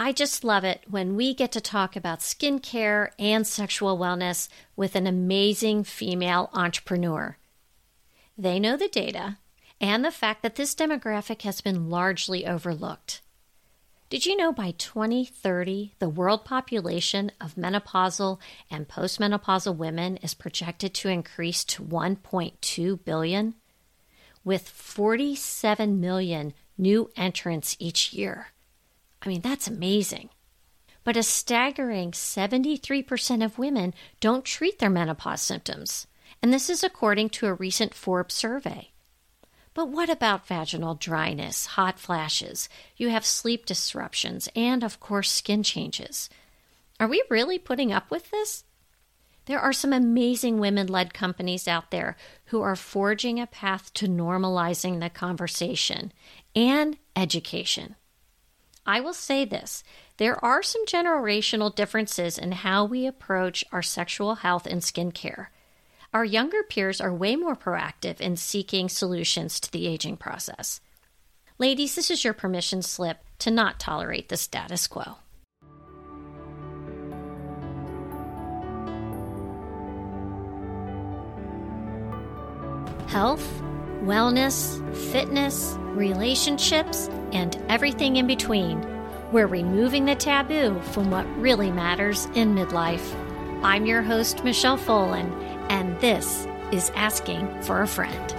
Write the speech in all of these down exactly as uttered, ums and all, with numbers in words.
I just love it when we get to talk about skincare and sexual wellness with an amazing female entrepreneur. They know the data and the fact that this demographic has been largely overlooked. Did you know by twenty thirty, the world population of menopausal and postmenopausal women is projected to increase to one point two billion, with forty-seven million new entrants each year? I mean, that's amazing. But a staggering seventy-three percent of women don't treat their menopause symptoms, and this is according to a recent Forbes survey. But what about vaginal dryness, hot flashes? You have sleep disruptions, and of course, skin changes. Are we really putting up with this? There are some amazing women-led companies out there who are forging a path to normalizing the conversation and education. I will say this, there are some generational differences in how we approach our sexual health and skincare. Our younger peers are way more proactive in seeking solutions to the aging process. Ladies, this is your permission slip to not tolerate the status quo. Health, wellness, fitness, relationships, and everything in between. We're removing the taboo from what really matters in midlife. I'm your host, Michelle Folan, and this is Asking for a Friend.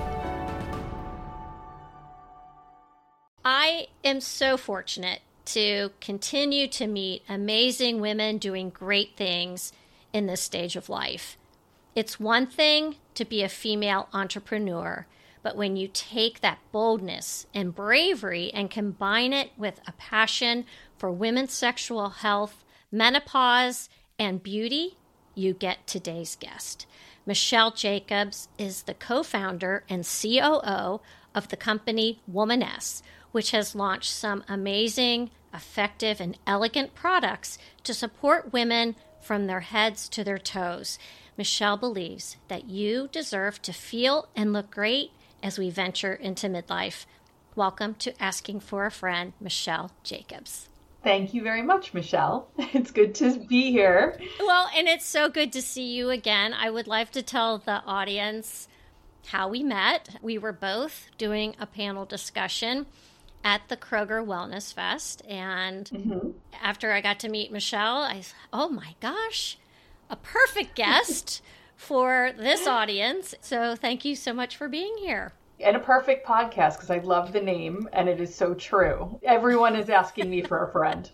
I am so fortunate to continue to meet amazing women doing great things in this stage of life. It's one thing to be a female entrepreneur, but when you take that boldness and bravery and combine it with a passion for women's sexual health, menopause, and beauty, you get today's guest. Michelle Jacobs is the co-founder and C O O of the company Womaness, which has launched some amazing, effective, and elegant products to support women from their heads to their toes. Michelle believes that you deserve to feel and look great as we venture into midlife. Welcome to Asking for a Friend, Michelle Jacobs. Thank you very much, Michelle. It's good to be here. Well, and it's so good to see you again. I would like to tell the audience how we met. We were both doing a panel discussion at the Kroger Wellness Fest. And mm-hmm. after I got to meet Michelle, I thought, oh my gosh, a perfect guest for this audience. So thank you so much for being here. And a perfect podcast, because I love the name, and it is so true. Everyone is asking me for a friend.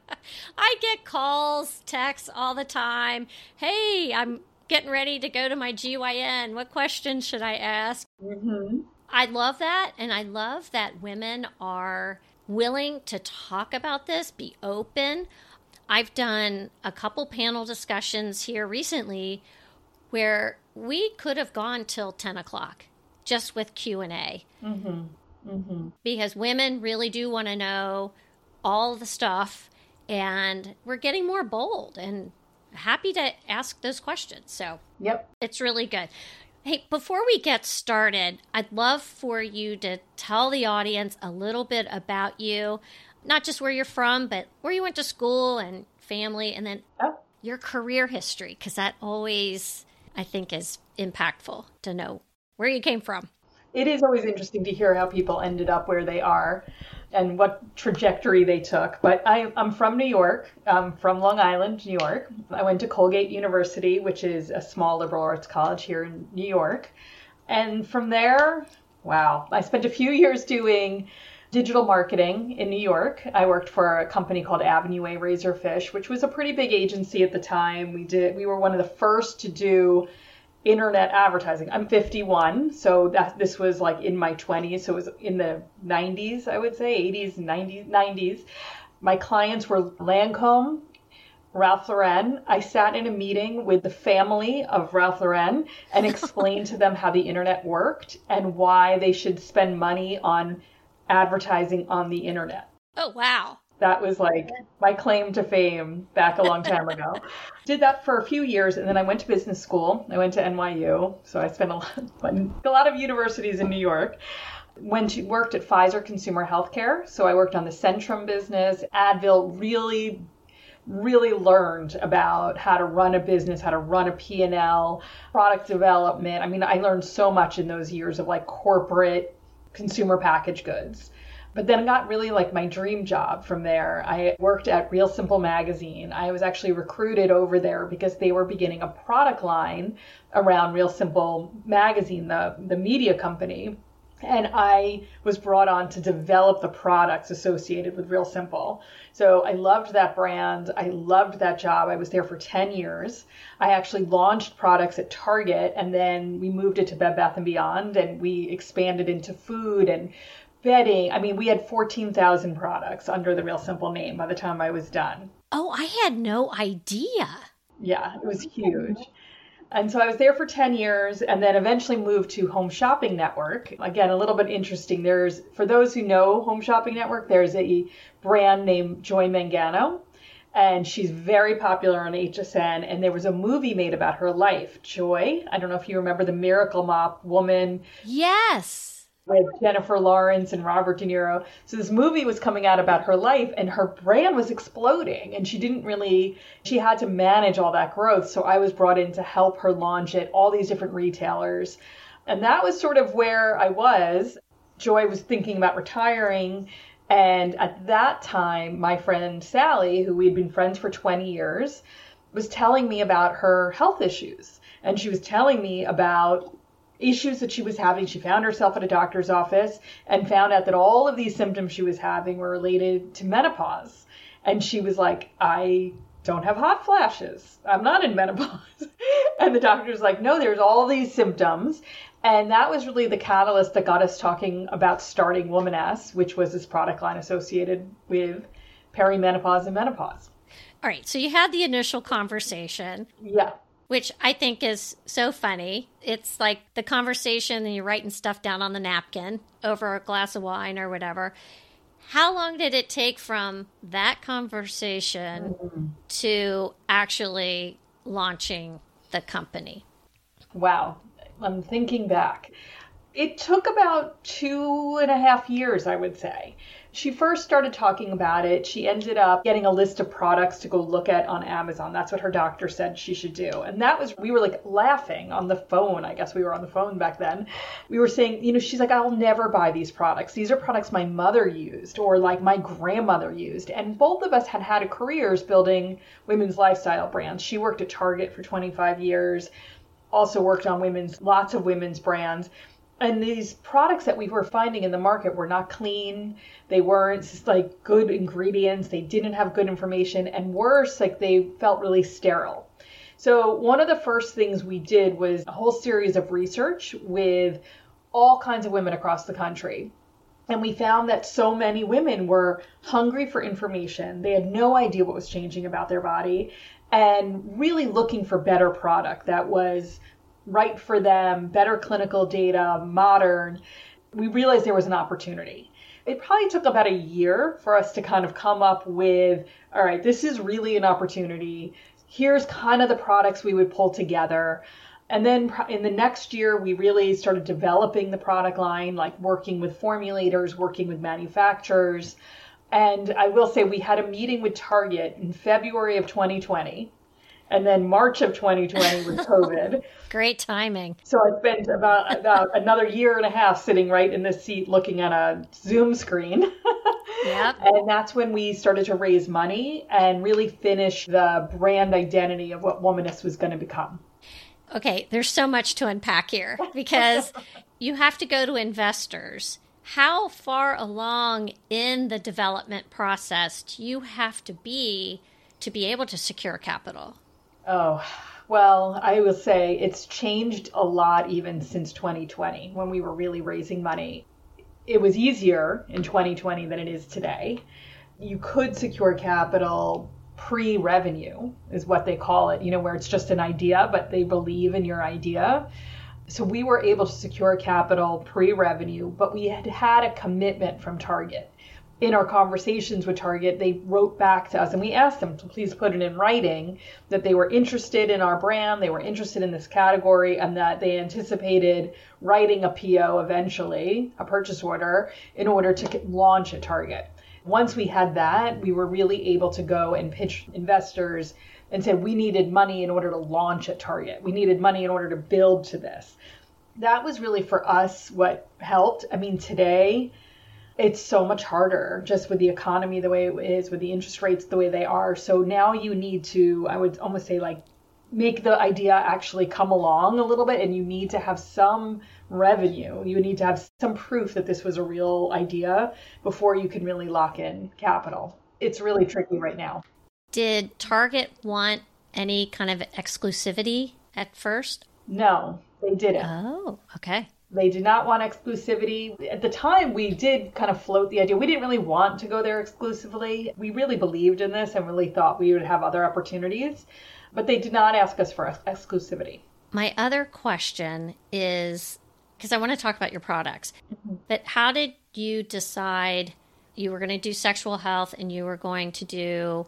I get calls, texts all the time. Hey, I'm getting ready to go to my G Y N. What questions should I ask? Mm-hmm. I love that, and I love that women are willing to talk about this, be open. I've done a couple panel discussions here recently where we could have gone till ten o'clock just with Q and A. Mm-hmm. Mm-hmm. Because women really do want to know all the stuff, and we're getting more bold and happy to ask those questions. So yep, it's really good. Hey, before we get started, I'd love for you to tell the audience a little bit about you. Not just where you're from, but where you went to school and family, and then oh. your career history, because that always, I think, is impactful to know where you came from. It is always interesting to hear how people ended up where they are and what trajectory they took. But I, I'm from New York, I'm from Long Island, New York. I went to Colgate University, which is a small liberal arts college here in New York. And from there, wow, I spent a few years doing digital marketing in New York. I worked for a company called Avenue A Razorfish, which was a pretty big agency at the time. We did we were one of the first to do internet advertising. I'm fifty-one, so that this was like in my twenties, so it was in the nineties, I would say, eighties, nineties, nineties. My clients were Lancome, Ralph Lauren. I sat in a meeting with the family of Ralph Lauren and explained to them how the internet worked and why they should spend money on advertising on the internet. Oh, wow. That was like my claim to fame back a long time ago. Did that for a few years, and then I went to business school. I went to N Y U, so I spent a lot, a lot of universities in New York. Went to, worked at Pfizer Consumer Healthcare. So I worked on the Centrum business. Advil, really, really learned about how to run a business, how to run a P and L, product development. I mean, I learned so much in those years of like corporate consumer packaged goods. But then I got really like my dream job from there. I worked at Real Simple magazine. I was actually recruited over there because they were beginning a product line around Real Simple magazine, the, the media company. And I was brought on to develop the products associated with Real Simple. So I loved that brand. I loved that job. I was there for ten years. I actually launched products at Target, and then we moved it to Bed Bath and Beyond, and we expanded into food and bedding. I mean, we had fourteen thousand products under the Real Simple name by the time I was done. Oh, I had no idea. Yeah, it was huge. And so I was there for ten years and then eventually moved to Home Shopping Network. Again, a little bit interesting. There's, for those who know Home Shopping Network, there's a brand named Joy Mangano, and she's very popular on H S N. And there was a movie made about her life. Joy, I don't know if you remember the Miracle Mop woman. Yes. With Jennifer Lawrence and Robert De Niro. So this movie was coming out about her life, and her brand was exploding, and she didn't really, she had to manage all that growth. So I was brought in to help her launch it, all these different retailers. And that was sort of where I was. Joy was thinking about retiring. And at that time, my friend Sally, who we'd been friends for twenty years, was telling me about her health issues. And she was telling me about issues that she was having. She found herself at a doctor's office and found out that all of these symptoms she was having were related to menopause. And she was like, I don't have hot flashes. I'm not in menopause. And the doctor's like, no, there's all these symptoms. And that was really the catalyst that got us talking about starting Womaness, which was this product line associated with perimenopause and menopause. All right. So you had the initial conversation. Yeah. Which I think is so funny. It's like the conversation and you're writing stuff down on the napkin over a glass of wine or whatever. How long did it take from that conversation mm-hmm. to actually launching the company? Wow. I'm thinking back. It took about two and a half years, I would say. She first started talking about it. She ended up getting a list of products to go look at on Amazon. That's what her doctor said she should do. And that was, we were like laughing on the phone. I guess we were on the phone back then. We were saying, you know, she's like, I'll never buy these products. These are products my mother used or like my grandmother used. And both of us had had careers building women's lifestyle brands. She worked at Target for twenty-five years, also worked on women's, lots of women's brands. And these products that we were finding in the market were not clean. They weren't just like good ingredients. They didn't have good information. And worse, like they felt really sterile. So one of the first things we did was a whole series of research with all kinds of women across the country. And we found that so many women were hungry for information. They had no idea what was changing about their body and really looking for better product that was right for them, better clinical data, modern. We realized there was an opportunity. It probably took about a year for us to kind of come up with, all right, this is really an opportunity. Here's kind of the products we would pull together. And then in the next year, we really started developing the product line, like working with formulators, working with manufacturers. And I will say we had a meeting with Target in February of twenty twenty. And then March of twenty twenty was COVID. Great timing. So I spent about, about another year and a half sitting right in this seat looking at a Zoom screen. Yep. And that's when we started to raise money and really finish the brand identity of what Womaness was going to become. Okay, there's so much to unpack here because you have to go to investors. How far along in the development process do you have to be to be able to secure capital? Oh, well, I will say it's changed a lot even since twenty twenty when we were really raising money. It was easier in twenty twenty than it is today. You could secure capital pre-revenue is what they call it, you know, where it's just an idea, but they believe in your idea. So we were able to secure capital pre-revenue, but we had had a commitment from Target. in our conversations with Target, they wrote back to us and we asked them to please put it in writing that they were interested in our brand, they were interested in this category, and that they anticipated writing a P O eventually, a purchase order, in order to launch at Target. Once we had that, we were really able to go and pitch investors and said we needed money in order to launch at Target. We needed money in order to build to this. That was really for us what helped. I mean, today, it's so much harder just with the economy the way it is, with the interest rates the way they are. So now you need to, I would almost say, like, make the idea actually come along a little bit, and you need to have some revenue. You need to have some proof that this was a real idea before you can really lock in capital. It's really tricky right now. Did Target want any kind of exclusivity at first? No, they didn't. Oh, okay. They did not want exclusivity. At the time, we did kind of float the idea. We didn't really want to go there exclusively. We really believed in this and really thought we would have other opportunities, but they did not ask us for exclusivity. My other question is, because I want to talk about your products, mm-hmm. but how did you decide you were going to do sexual health and you were going to do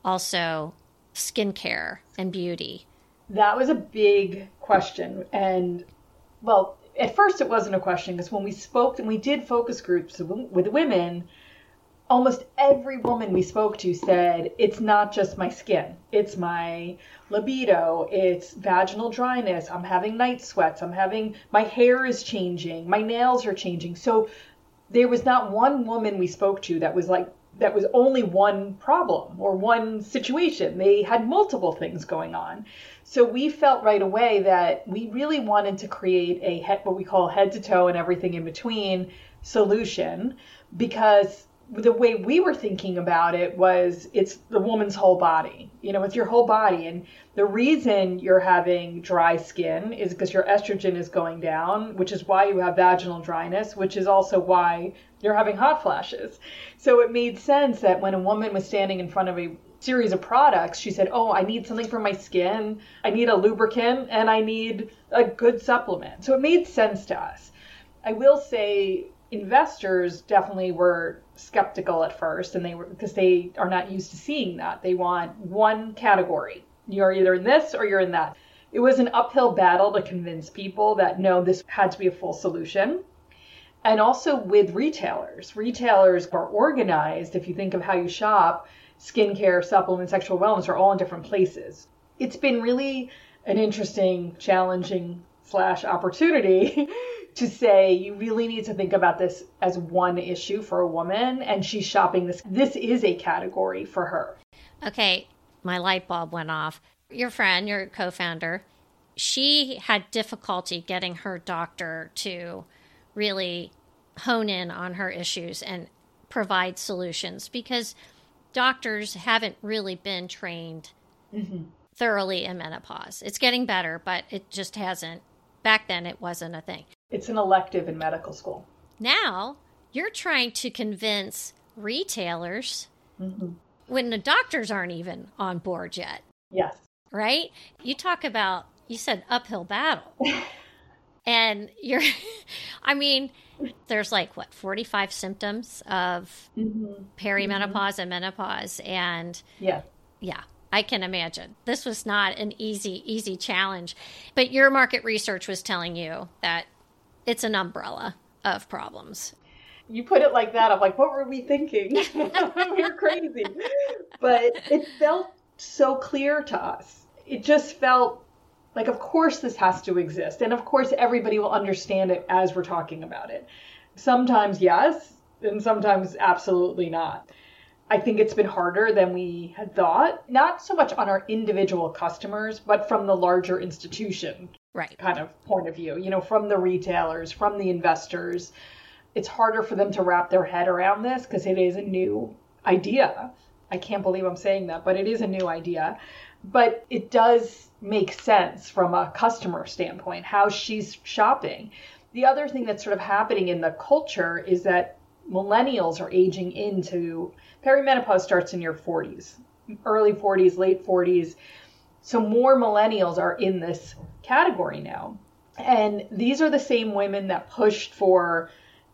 also skincare and beauty? That was a big question. And, well, at first it wasn't a question, because when we spoke and we did focus groups with women, almost every woman we spoke to said, it's not just my skin. It's my libido. It's vaginal dryness. I'm having night sweats. I'm having, my hair is changing. My nails are changing. So there was not one woman we spoke to that was like, that was only one problem or one situation. They had multiple things going on. So we felt right away that we really wanted to create a head, what we call head to toe and everything in between solution, because the way we were thinking about it was it's the woman's whole body. You know, it's your whole body. And the reason you're having dry skin is because your estrogen is going down, which is why you have vaginal dryness, which is also why you're having hot flashes. So it made sense that when a woman was standing in front of a series of products, she said, oh, I need something for my skin. I need a lubricant and I need a good supplement. So it made sense to us. I will say investors definitely were skeptical at first, and they were, because they are not used to seeing that. They want one category. You're either in this or you're in that. It was an uphill battle to convince people that no, this had to be a full solution. And also with retailers. Retailers are organized. If you think of how you shop, skincare, supplements, sexual wellness are all in different places. It's been really an interesting, challenging slash opportunity to say you really need to think about this as one issue for a woman, and she's shopping this. This is a category for her. Okay, my light bulb went off. Your friend, your co-founder, she had difficulty getting her doctor to really hone in on her issues and provide solutions, because doctors haven't really been trained mm-hmm. thoroughly in menopause. It's getting better, but it just hasn't. Back then, it wasn't a thing. It's an elective in medical school. Now, you're trying to convince retailers mm-hmm. when the doctors aren't even on board yet. Yes. Right? You talk about, you said uphill battle. And you're, I mean, there's like, what, forty-five symptoms of mm-hmm. perimenopause mm-hmm. and menopause. And yeah, yeah, I can imagine. This was not an easy, easy challenge. But your market research was telling you that it's an umbrella of problems. You put it like that. I'm like, what were we thinking? We're crazy. But it felt so clear to us. It just felt like, of course, this has to exist. And of course, everybody will understand it as we're talking about it. Sometimes yes, and sometimes absolutely not. I think it's been harder than we had thought, not so much on our individual customers, but from the larger institution right. kind of point of view, you know, from the retailers, from the investors. It's harder for them to wrap their head around this because it is a new idea. I can't believe I'm saying that, but it is a new idea. But it does make sense from a customer standpoint, how she's shopping. The other thing that's sort of happening in the culture is that millennials are aging into, perimenopause starts in your forties, early forties, late forties. So more millennials are in this category now. And these are the same women that pushed for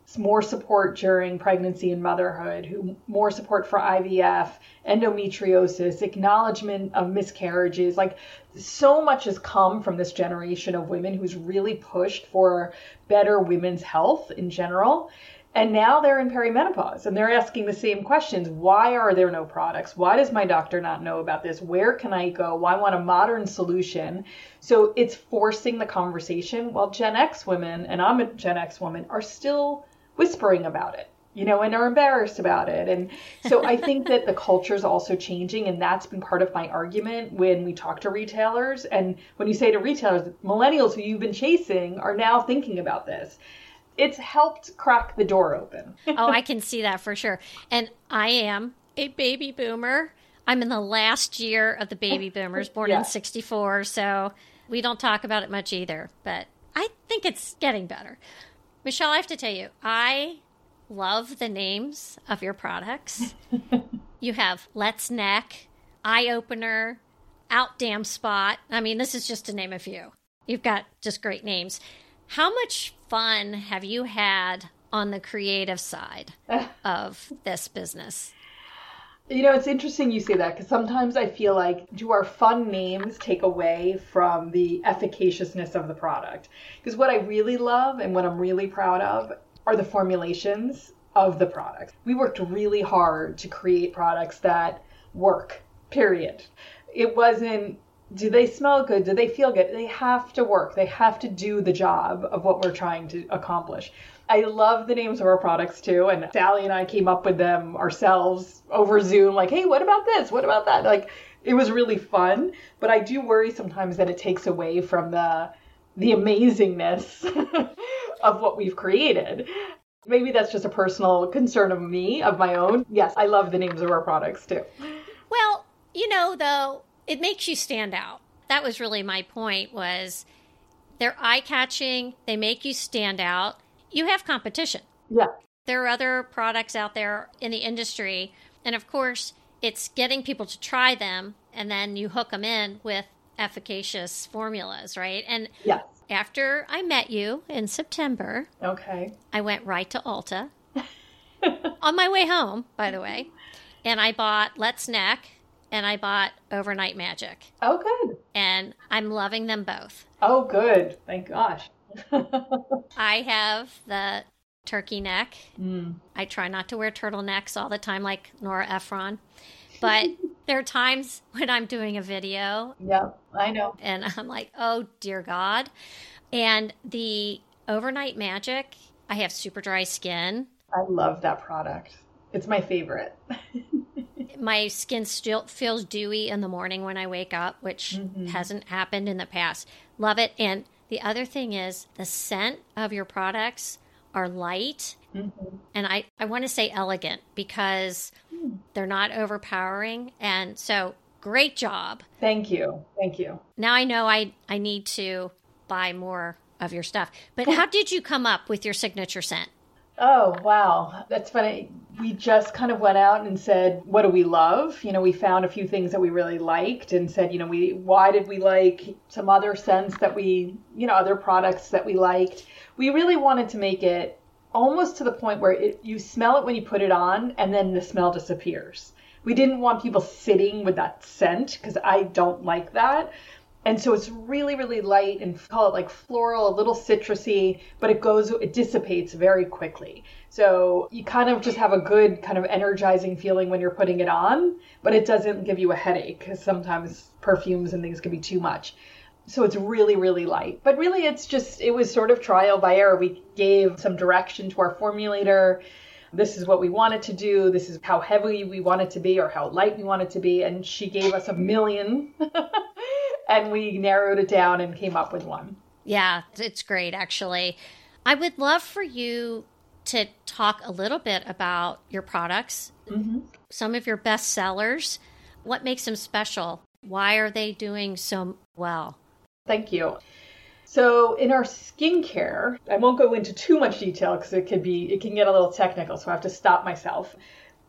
more support during pregnancy and motherhood, who more support for I V F, endometriosis, acknowledgement of miscarriages. Like, so much has come from this generation of women who's really pushed for better women's health in general. And now they're in perimenopause and they're asking the same questions. Why are there no products? Why does my doctor not know about this? Where can I go? Well, I want a modern solution. So it's forcing the conversation, while Gen X women, and I'm a Gen X woman, are still whispering about it, you know, and are embarrassed about it. And so I think that the culture is also changing. And that's been part of my argument when we talk to retailers. And when you say to retailers, millennials who you've been chasing are now thinking about this. It's helped crack the door open. Oh, I can see that for sure. And I am a baby boomer. I'm in the last year of the baby boomers, born yeah. in sixty-four. So we don't talk about it much either. But I think it's getting better. Michelle, I have to tell you, I love the names of your products. You have Let's Neck, Eye Opener, Out Damn Spot. I mean, this is just to name a few. You've got just great names. How much fun have you had on the creative side of this business? You know, it's interesting you say that, because sometimes I feel like, do our fun names take away from the efficaciousness of the product? Because what I really love and what I'm really proud of are the formulations of the product. We worked really hard to create products that work, period. It wasn't, do they smell good? Do they feel good? They have to work. They have to do the job of what we're trying to accomplish. I love the names of our products too. And Sally and I came up with them ourselves over Zoom, like, hey, what about this? What about that? Like, it was really fun. But I do worry sometimes that it takes away from the the amazingness of what we've created. Maybe that's just a personal concern of me, of my own. Yes, I love the names of our products too. Well, you know, though, it makes you stand out. That was really my point, was they're eye-catching. They make you stand out. You have competition. Yeah. There are other products out there in the industry. And of course, it's getting people to try them, and then you hook them in with efficacious formulas, right? And yes. After I met you in September, okay, I went right to Ulta on my way home, by the way, and I bought Let's Neck and I bought Overnight Magic. Oh, good. And I'm loving them both. Oh, good. Thank gosh. I have the turkey neck. Mm. I try not to wear turtlenecks all the time like Nora Ephron. But there are times when I'm doing a video. Yeah, I know. And I'm like, oh, dear God. And the Overnight Magic, I have super dry skin. I love that product. It's my favorite. My skin still feels dewy in the morning when I wake up, which mm-hmm. hasn't happened in the past. Love it. And the other thing is the scent of your products are light. Mm-hmm. And I, I want to say elegant, because they're not overpowering. And so great job. Thank you. Thank you. Now I know I, I need to buy more of your stuff. But how did you come up with your signature scent? Oh, wow. That's funny. We just kind of went out and said, what do we love? You know, we found a few things that we really liked and said, you know, we why did we like some other scents that we, you know, other products that we liked. We really wanted to make it almost to the point where it, you smell it when you put it on and then the smell disappears. We didn't want people sitting with that scent, because I don't like that. And so it's really, really light and call it like floral, a little citrusy, but it goes, it dissipates very quickly. So you kind of just have a good kind of energizing feeling when you're putting it on, but it doesn't give you a headache, because sometimes perfumes and things can be too much. So it's really, really light. But really, it's just, it was sort of trial by error. We gave some direction to our formulator. This is what we wanted to do. This is how heavy we want it to be, or how light we want it to be. And she gave us a million. And we narrowed it down and came up with one. Yeah, it's great, actually. I would love for you to talk a little bit about your products, mm-hmm. some of your best sellers. What makes them special? Why are they doing so well? Thank you. So in our skincare, I won't go into too much detail because it could be, it can get a little technical, so I have to stop myself.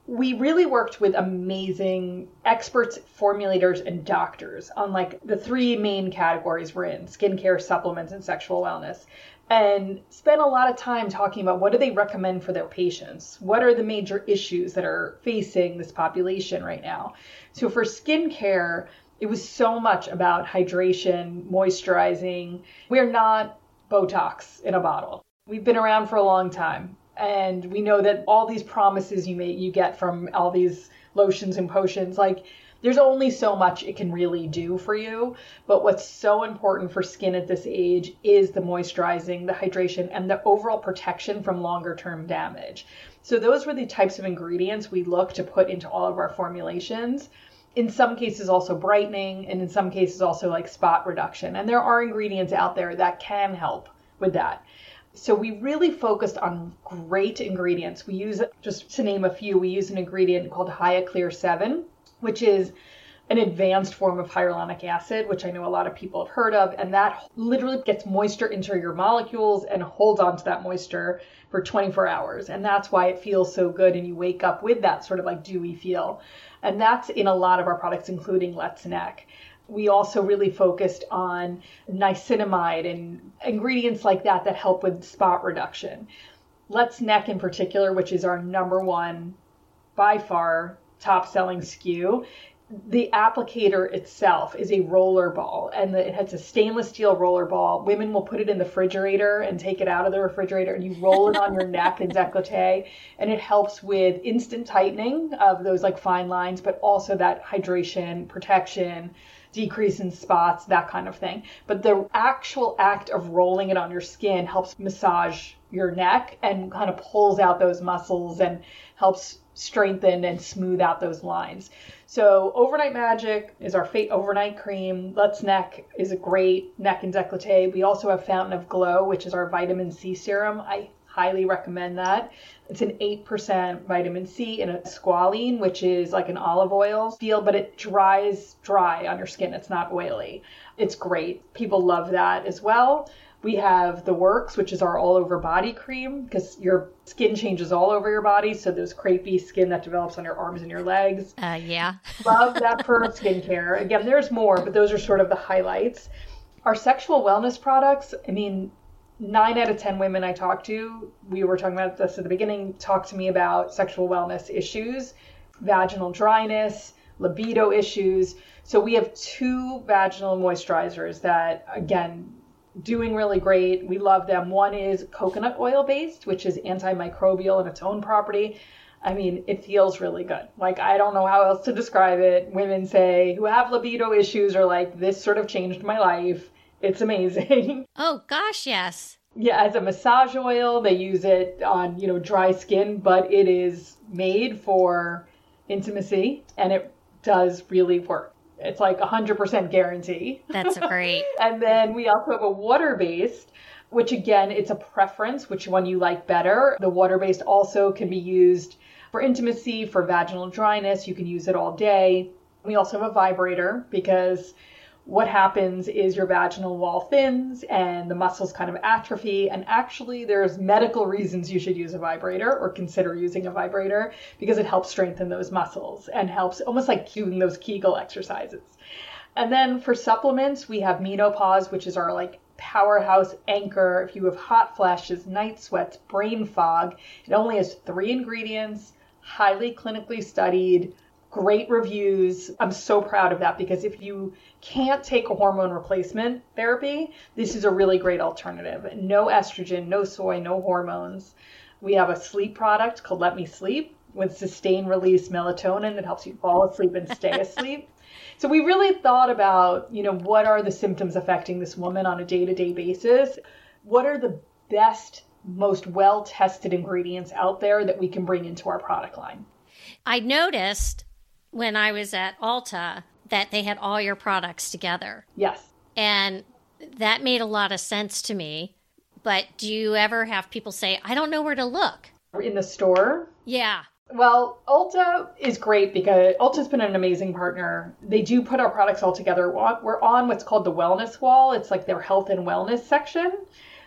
we really worked with amazing experts, formulators, and doctors on like the three main categories we're in: skincare, supplements, and sexual wellness. And spent a lot of time talking about what do they recommend for their patients? What are the major issues that are facing this population right now? So for skincare, it was so much about hydration, moisturizing. We're not Botox in a bottle. We've been around for a long time. And we know that all these promises you make, you get from all these lotions and potions, like there's only so much it can really do for you. But what's so important for skin at this age is the moisturizing, the hydration, and the overall protection from longer term damage. So those were the types of ingredients we look to put into all of our formulations. In some cases also brightening, and in some cases also like spot reduction. And there are ingredients out there that can help with that. So we really focused on great ingredients. We use, just to name a few, we use an ingredient called HyaClear seven, which is an advanced form of hyaluronic acid, which I know a lot of people have heard of. And that literally gets moisture into your molecules and holds onto that moisture for twenty-four hours. And that's why it feels so good. And you wake up with that sort of like dewy feel. And that's in a lot of our products, including Let's Neck. We also really focused on niacinamide and ingredients like that that help with spot reduction. Let's Neck in particular, which is our number one, by far, top selling S K U. The applicator itself is a roller ball, and it has a stainless steel roller ball. Women will put it in the refrigerator and take it out of the refrigerator, and you roll it on your neck and décolleté, and it helps with instant tightening of those like fine lines, but also that hydration, protection, decrease in spots, that kind of thing. But the actual act of rolling it on your skin helps massage your neck and kind of pulls out those muscles and helps strengthen and smooth out those lines. So Overnight Magic is our Fate Overnight Cream. Let's Neck is a great neck and décolleté. We also have Fountain of Glow, which is our vitamin C serum. I highly recommend that. It's an eight percent vitamin C in a squalene, which is like an olive oil feel, but it dries dry on your skin. It's not oily. It's great. People love that as well. We have The Works, which is our all-over body cream, because your skin changes all over your body. So there's crepey skin that develops on your arms and your legs. Uh, yeah. Love that for skincare. Again, there's more, but those are sort of the highlights. Our sexual wellness products, I mean, nine out of ten women I talk to, we were talking about this at the beginning, talk to me about sexual wellness issues, vaginal dryness, libido issues. So we have two vaginal moisturizers that, again, doing really great. We love them. One is coconut oil based, which is antimicrobial in its own property. I mean, it feels really good. Like, I don't know how else to describe it. Women say who have libido issues are like, this sort of changed my life. It's amazing. Oh, gosh, yes. Yeah, as a massage oil, they use it on, you know, dry skin, but it is made for intimacy and it does really work. It's like one hundred percent guarantee. That's great. And then we also have a water-based, which again, it's a preference, which one you like better. The water-based also can be used for intimacy, for vaginal dryness. You can use it all day. We also have a vibrator because what happens is your vaginal wall thins and the muscles kind of atrophy. And actually, there's medical reasons you should use a vibrator or consider using a vibrator because it helps strengthen those muscles and helps almost like doing those Kegel exercises. And then for supplements, we have Menopause, which is our like powerhouse anchor. If you have hot flashes, night sweats, brain fog, it only has three ingredients, highly clinically studied, great reviews. I'm so proud of that because if you can't take a hormone replacement therapy, this is a really great alternative. No estrogen, no soy, no hormones. We have a sleep product called Let Me Sleep with sustained release melatonin that helps you fall asleep and stay asleep. So we really thought about, you know, what are the symptoms affecting this woman on a day-to-day basis? What are the best, most well-tested ingredients out there that we can bring into our product line? I noticed when I was at Ulta that they had all your products together. Yes. And that made a lot of sense to me. But do you ever have people say, I don't know where to look? In the store? Yeah. Well, Ulta is great because Ulta's been an amazing partner. They do put our products all together. We're on what's called the wellness wall. It's like their health and wellness section.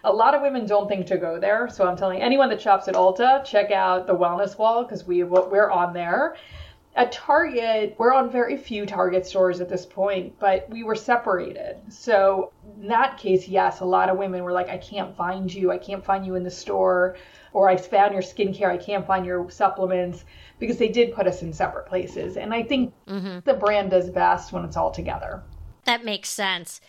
A lot of women don't think to go there. So I'm telling anyone that shops at Ulta, check out the Wellness Wall because we, we're on there. At Target, we're on very few Target stores at this point, but we were separated. So in that case, yes, a lot of women were like, I can't find you. I can't find you in the store. Or I found your skincare. I can't find your supplements, because they did put us in separate places. And I think mm-hmm. the brand does best when it's all together. That makes sense.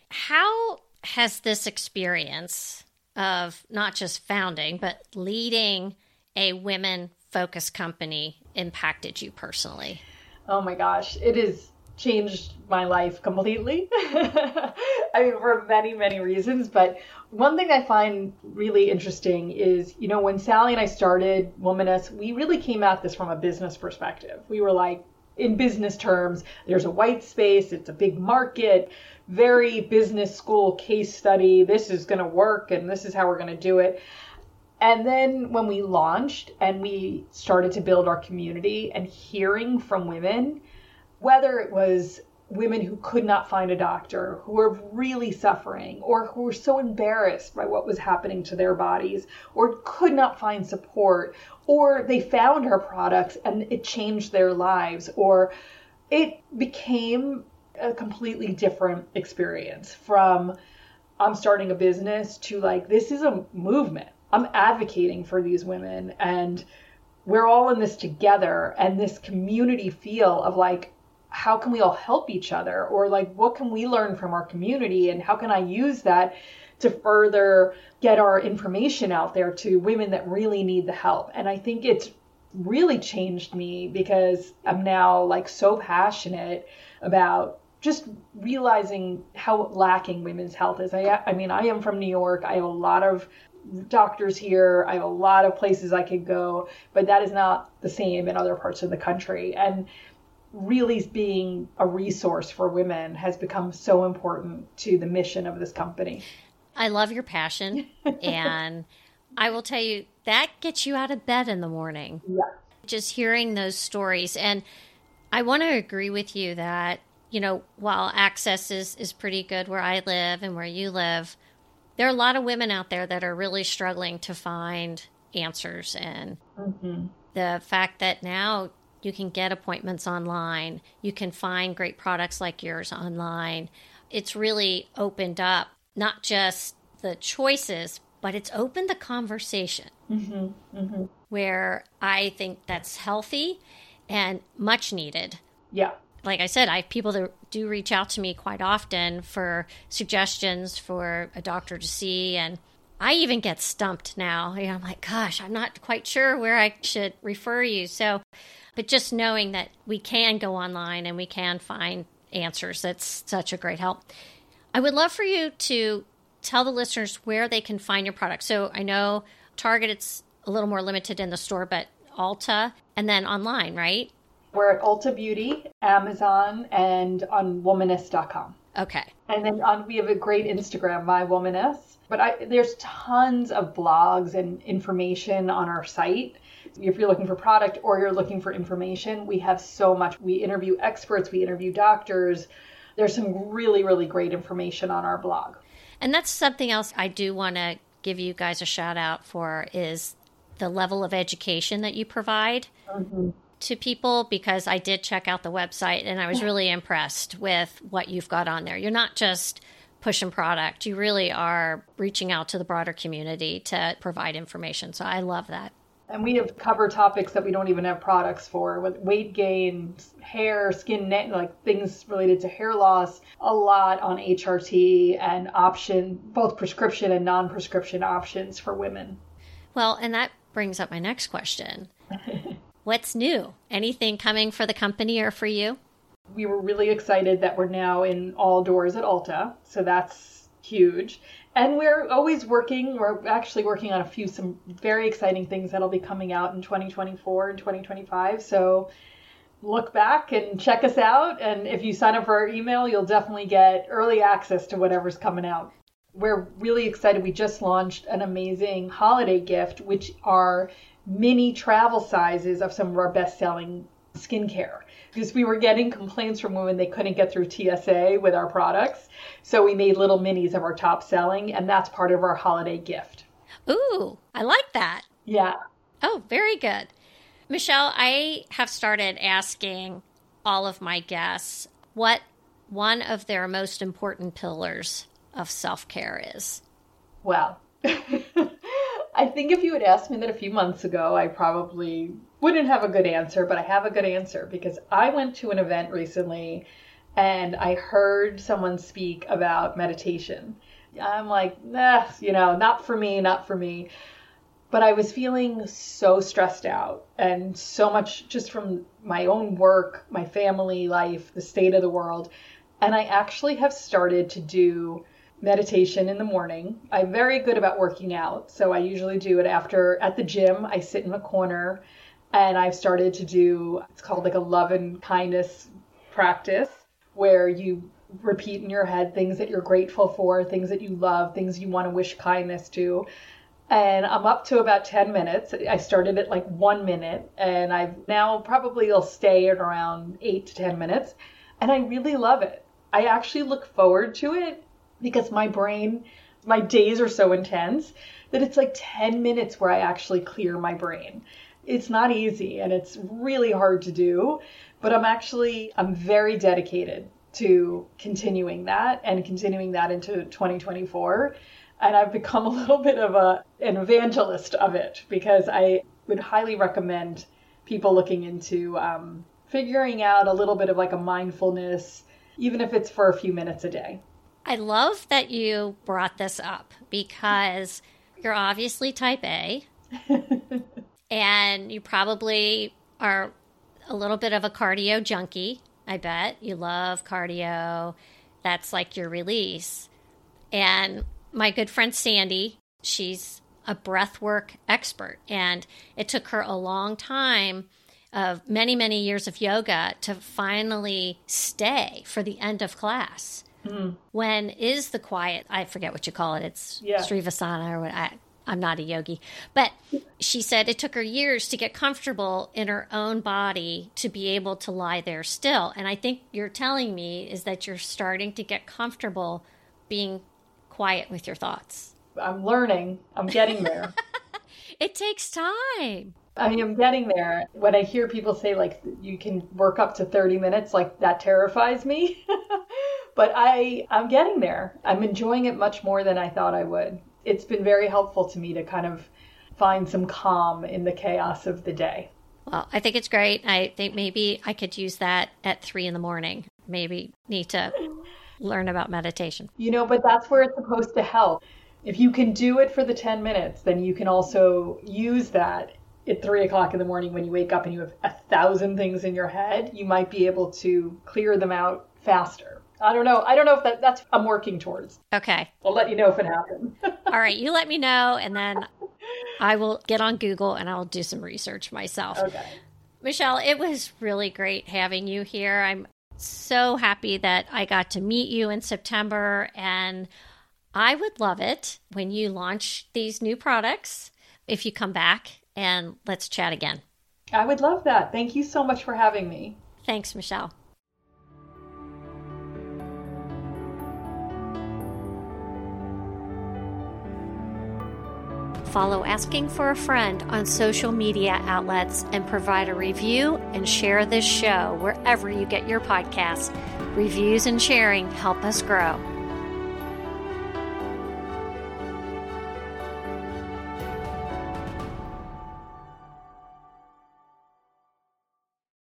How has this experience of not just founding, but leading a women-focused company impacted you personally? Oh my gosh, it has changed my life completely. I mean, for many, many reasons. But one thing I find really interesting is, you know, when Sally and I started Womaness, we really came at this from a business perspective. We were like, in business terms, there's a white space, it's a big market, very business school case study. This is going to work and this is how we're going to do it. And then when we launched and we started to build our community and hearing from women, whether it was women who could not find a doctor, who were really suffering, or who were so embarrassed by what was happening to their bodies, or could not find support, or they found our products and it changed their lives, or it became a completely different experience from I'm starting a business to like, this is a movement. I'm advocating for these women and we're all in this together, and this community feel of like, how can we all help each other? Or like, what can we learn from our community? And how can I use that to further get our information out there to women that really need the help? And I think it's really changed me because I'm now like so passionate about just realizing how lacking women's health is. I, I mean, I am from New York. I have a lot of doctors here. I have a lot of places I could go, but that is not the same in other parts of the country. And really being a resource for women has become so important to the mission of this company. I love your passion. And I will tell you, that gets you out of bed in the morning. Yeah. Just hearing those stories. And I want to agree with you that, you know, while access is, is pretty good where I live and where you live, there are a lot of women out there that are really struggling to find answers. And mm-hmm. the fact that now you can get appointments online, you can find great products like yours online. It's really opened up not just the choices, but it's opened the conversation mm-hmm. Mm-hmm. where I think that's healthy and much needed. Yeah. Like I said, I have people that do reach out to me quite often for suggestions for a doctor to see. And I even get stumped now. You know, I'm like, gosh, I'm not quite sure where I should refer you. So, but just knowing that we can go online and we can find answers, that's such a great help. I would love for you to tell the listeners where they can find your product. So I know Target, it's a little more limited in the store, but Ulta and then online, right? We're at Ulta Beauty, Amazon, and on womaness dot com. Okay. And then on, we have a great Instagram, My Womaness. But I, there's tons of blogs and information on our site. If you're looking for product or you're looking for information, we have so much. We interview experts, we interview doctors. There's some really, really great information on our blog. And that's something else I do want to give you guys a shout out for is the level of education that you provide. Mm-hmm. to people, because I did check out the website and I was really impressed with what you've got on there. You're not just pushing product. You really are reaching out to the broader community to provide information. So I love that. And we have cover topics that we don't even have products for, with weight gain, hair, skin, like things related to hair loss, a lot on H R T and option, both prescription and non-prescription options for women. Well, and that brings up my next question. What's new? Anything coming for the company or for you? We were really excited that we're now in all doors at Ulta. So that's huge. And we're always working. We're actually working on a few, some very exciting things that'll be coming out in twenty twenty-four and twenty twenty-five. So look back and check us out. And if you sign up for our email, you'll definitely get early access to whatever's coming out. We're really excited. We just launched an amazing holiday gift, which are mini travel sizes of some of our best-selling skincare. because we were getting complaints from women they couldn't get through T S A with our products. So we made little minis of our top selling, and that's part of our holiday gift. Ooh, I like that. Yeah. Oh, very good. Michelle, I have started asking all of my guests what one of their most important pillars of self-care is. Well, I think if you had asked me that a few months ago, I probably wouldn't have a good answer, but I have a good answer because I went to an event recently and I heard someone speak about meditation. I'm like, nah, you know, not for me, not for me. But I was feeling so stressed out and so much just from my own work, my family life, the state of the world. And I actually have started to do meditation in the morning. I'm very good about working out. So I usually do it after at the gym. I sit in a corner and I've started to do, it's called like a love and kindness practice where you repeat in your head things that you're grateful for, things that you love, things you want to wish kindness to. And I'm up to about ten minutes. I started at like one minute and I've now probably will stay at around eight to ten minutes. And I really love it. I actually look forward to it because my brain, my days are so intense that it's like ten minutes where I actually clear my brain. It's not easy and it's really hard to do, but I'm actually, I'm very dedicated to continuing that and continuing that into twenty twenty-four. And I've become a little bit of a an evangelist of it because I would highly recommend people looking into um, figuring out a little bit of like a mindfulness, even if it's for a few minutes a day. I love that you brought this up because you're obviously type A and you probably are a little bit of a cardio junkie. I bet you love cardio. That's like your release. And my good friend Sandy, she's a breathwork expert, and it took her a long time of many, many years of yoga to finally stay for the end of class. Mm. When is the quiet, I forget what you call it, it's yeah. Srivasana or what, I, I'm not a yogi, but she said it took her years to get comfortable in her own body to be able to lie there still. And I think you're telling me is that you're starting to get comfortable being quiet with your thoughts. I'm learning. I'm getting there. It takes time. I mean, I'm getting there. When I hear people say, like, you can work up to thirty minutes, like, that terrifies me. But I, I'm getting there. I'm enjoying it much more than I thought I would. It's been very helpful to me to kind of find some calm in the chaos of the day. Well, I think it's great. I think maybe I could use that at three in the morning. Maybe need to learn about meditation. You know, but that's where it's supposed to help. If you can do it for the ten minutes, then you can also use that at three o'clock in the morning when you wake up and you have a thousand things in your head. You might be able to clear them out faster. I don't know. I don't know if that, that's I'm working towards. Okay. I'll let you know if it happens. All right. You let me know, and then I will get on Google and I'll do some research myself. Okay. Michelle, it was really great having you here. I'm so happy that I got to meet you in September, and I would love it when you launch these new products if you come back and let's chat again. I would love that. Thank you so much for having me. Thanks, Michelle. Follow Asking for a Friend on social media outlets and provide a review and share this show wherever you get your podcasts. Reviews and sharing help us grow.